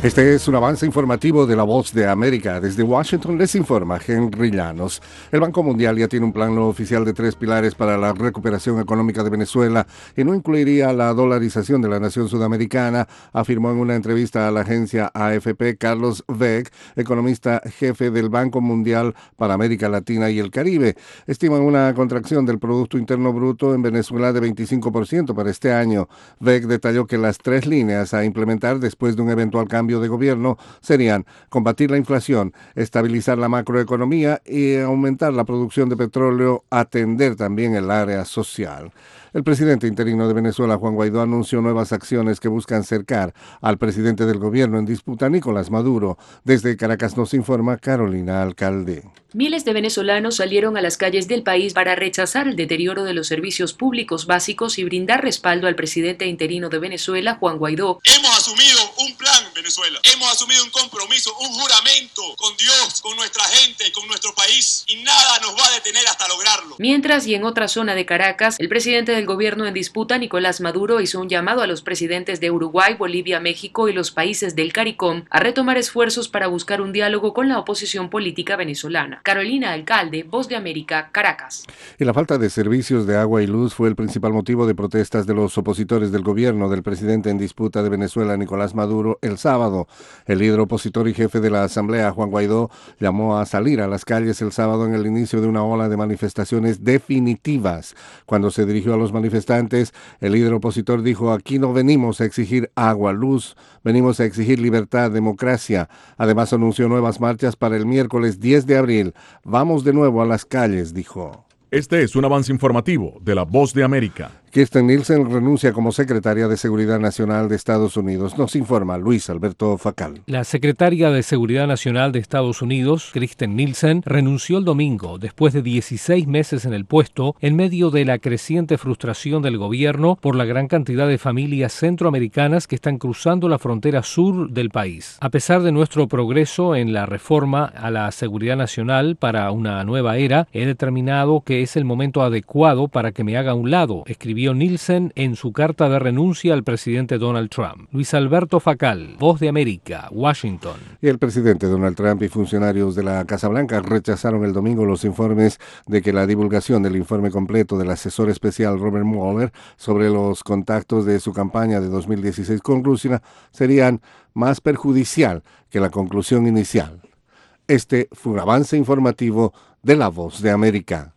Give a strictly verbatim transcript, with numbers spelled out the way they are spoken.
Este es un avance informativo de La Voz de América. Desde Washington les informa Henry Llanos. El Banco Mundial ya tiene un plan no oficial de tres pilares para la recuperación económica de Venezuela y no incluiría la dolarización de la nación sudamericana, afirmó en una entrevista a la agencia A F P Carlos Weg, economista jefe del Banco Mundial para América Latina y el Caribe. Estiman una contracción del Producto Interno Bruto en Venezuela de veinticinco por ciento para este año. Weg detalló que las tres líneas a implementar después de un eventual cambio de gobierno serían combatir la inflación, estabilizar la macroeconomía y aumentar la producción de petróleo, atender también el área social. El presidente interino de Venezuela, Juan Guaidó, anunció nuevas acciones que buscan cercar al presidente del gobierno en disputa, Nicolás Maduro. Desde Caracas nos informa Carolina Alcalde. Miles de venezolanos salieron a las calles del país para rechazar el deterioro de los servicios públicos básicos y brindar respaldo al presidente interino de Venezuela, Juan Guaidó. Hemos asumido un plan, Venezuela. Hemos asumido un compromiso, un juramento con Dios, con nuestra gente, con nuestro país, y nada nos va a detener hasta lograrlo. Mientras, y en otra zona de Caracas, el presidente del gobierno en disputa, Nicolás Maduro, hizo un llamado a los presidentes de Uruguay, Bolivia, México y los países del CARICOM a retomar esfuerzos para buscar un diálogo con la oposición política venezolana. Carolina Alcalde, Voz de América, Caracas. Y la falta de servicios de agua y luz fue el principal motivo de protestas de los opositores del gobierno del presidente en disputa de Venezuela, Nicolás Maduro, el sábado. El líder opositor y jefe de la Asamblea, Juan Guaidó, llamó a salir a las calles el sábado en el inicio de una ola de manifestaciones definitivas. Cuando se dirigió a los manifestantes, el líder opositor dijo: aquí no venimos a exigir agua, luz, venimos a exigir libertad, democracia. Además anunció nuevas marchas para el miércoles diez de abril. Vamos de nuevo a las calles, dijo. Este es un avance informativo de La Voz de América. Kirstjen Nielsen renuncia como secretaria de Seguridad Nacional de Estados Unidos. Nos informa Luis Alberto Facal. La secretaria de Seguridad Nacional de Estados Unidos, Kirstjen Nielsen, renunció el domingo después de dieciséis meses en el puesto en medio de la creciente frustración del gobierno por la gran cantidad de familias centroamericanas que están cruzando la frontera sur del país. A pesar de nuestro progreso en la reforma a la seguridad nacional para una nueva era, he determinado que es el momento adecuado para que me haga a un lado, escribió Nielsen en su carta de renuncia al presidente Donald Trump. Luis Alberto Facal, Voz de América, Washington. Y el presidente Donald Trump y funcionarios de la Casa Blanca rechazaron el domingo los informes de que la divulgación del informe completo del asesor especial Robert Mueller sobre los contactos de su campaña de dos mil dieciséis con Rusia serían más perjudicial que la conclusión inicial. Este fue un avance informativo de La Voz de América.